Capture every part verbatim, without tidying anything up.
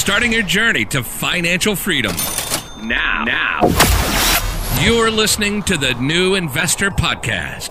starting your journey to financial freedom. Now, now, you're listening to the New Investor Podcast.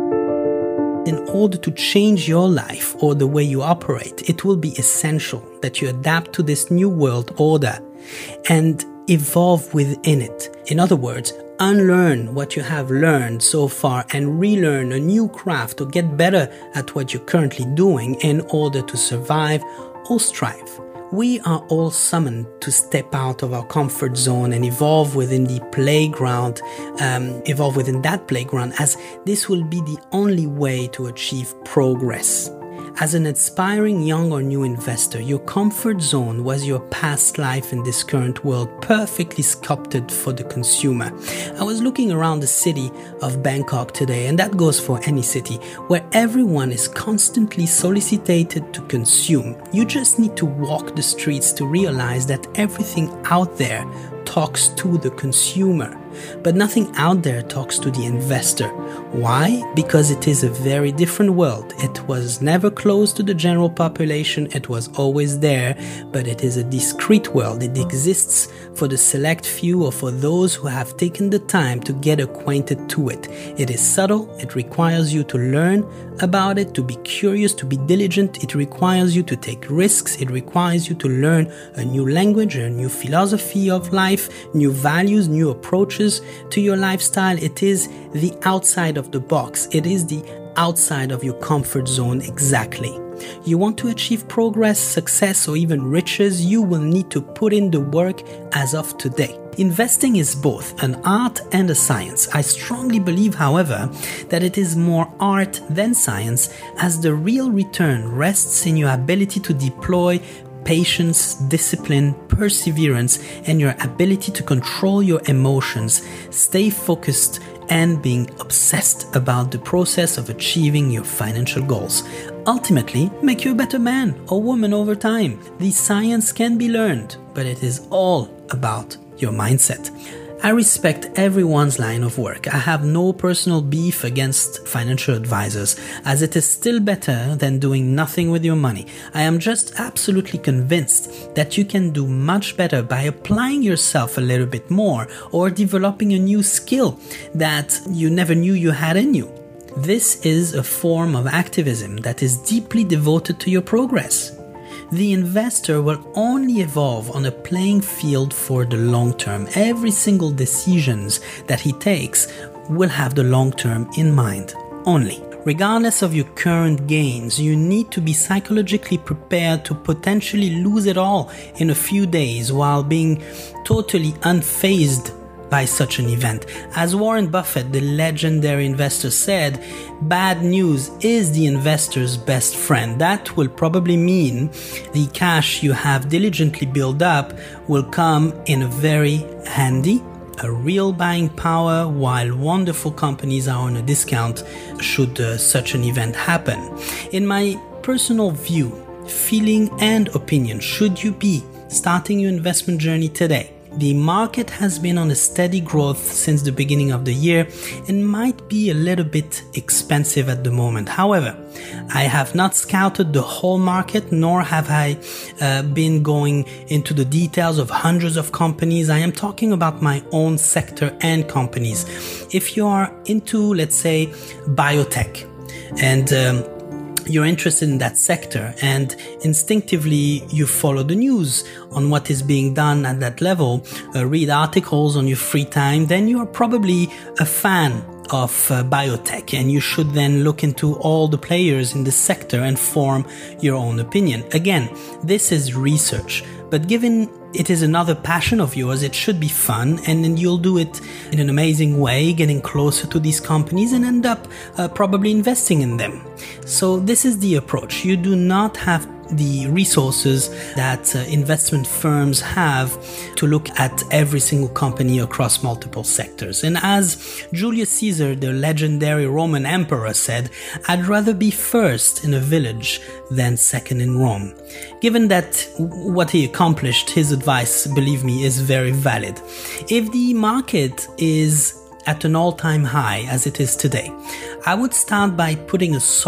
In order to change your life or the way you operate, it will be essential that you adapt to this new world order and evolve within it. In other words, unlearn what you have learned so far and relearn a new craft to get better at what you're currently doing in order to survive or strive. We are all summoned to step out of our comfort zone and evolve within the playground, um, evolve within that playground, as this will be the only way to achieve progress. As an aspiring young or new investor, your comfort zone was your past life in this current world, perfectly sculpted for the consumer. I was looking around the city of Bangkok today, and that goes for any city, where everyone is constantly solicited to consume. You just need to walk the streets to realize that everything out there talks to the consumer, but nothing out there talks to the investor. Why? Because it is a very different world. It was never closed to the general population. It was always there, but it is a discrete world. It exists for the select few or for those who have taken the time to get acquainted to it. It is subtle. It requires you to learn about it, to be curious, to be diligent. It requires you to take risks. It requires you to learn a new language, a new philosophy of life, new values, new approaches to your lifestyle. It is the outside of the box. It is the outside of your comfort zone exactly. You want to achieve progress, success, or even riches, you will need to put in the work as of today. Investing is both an art and a science. I strongly believe, however, that it is more art than science, as the real return rests in your ability to deploy patience, discipline, perseverance, and your ability to control your emotions, stay focused, and being obsessed about the process of achieving your financial goals. Ultimately, make you a better man or woman over time. The science can be learned, but it is all about your mindset. I respect everyone's line of work. I have no personal beef against financial advisors, as it is still better than doing nothing with your money. I am just absolutely convinced that you can do much better by applying yourself a little bit more or developing a new skill that you never knew you had in you. This is a form of activism that is deeply devoted to your progress. The investor will only evolve on a playing field for the long term. Every single decisions that he takes will have the long term in mind only. Regardless of your current gains, you need to be psychologically prepared to potentially lose it all in a few days while being totally unfazed by such an event. As Warren Buffett, the legendary investor, said, bad news is the investor's best friend. That will probably mean the cash you have diligently built up will come in a very handy, a real buying power, while wonderful companies are on a discount should uh, such an event happen. In my personal view, feeling and opinion, should you be starting your investment journey today, the market has been on a steady growth since the beginning of the year and might be a little bit expensive at the moment. However, I have not scouted the whole market, nor have I uh, been going into the details of hundreds of companies. I am talking about my own sector and companies. If you are into, let's say, biotech, and um, you're interested in that sector and instinctively you follow the news on what is being done at that level, uh, read articles on your free time, then you are probably a fan of uh, biotech, and you should then look into all the players in the sector and form your own opinion. Again, this is research, but given it is another passion of yours, it should be fun, and then you'll do it in an amazing way, getting closer to these companies and end up uh, probably investing in them. So this is the approach. You do not have the resources that uh, investment firms have to look at every single company across multiple sectors. And as Julius Caesar, the legendary Roman emperor, said, I'd rather be first in a village than second in Rome. Given that what he accomplished, his advice, believe me, is very valid. If the market is at an all-time high as it is today, I would start by putting a solid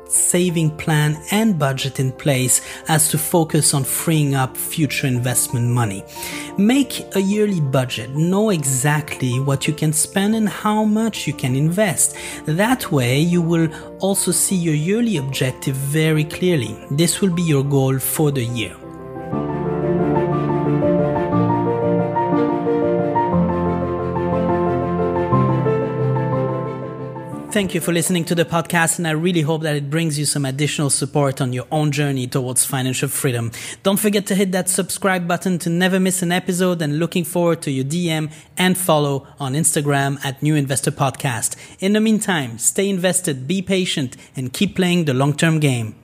saving plan and budget in place as to focus on freeing up future investment money. Make a yearly budget. Know exactly what you can spend and how much you can invest. That way you will also see your yearly objective very clearly. This will be your goal for the year. Thank you for listening to the podcast, and I really hope that it brings you some additional support on your own journey towards financial freedom. Don't forget to hit that subscribe button to never miss an episode, and looking forward to your D M and follow on Instagram at New Investor Podcast. In the meantime, stay invested, be patient, and keep playing the long-term game.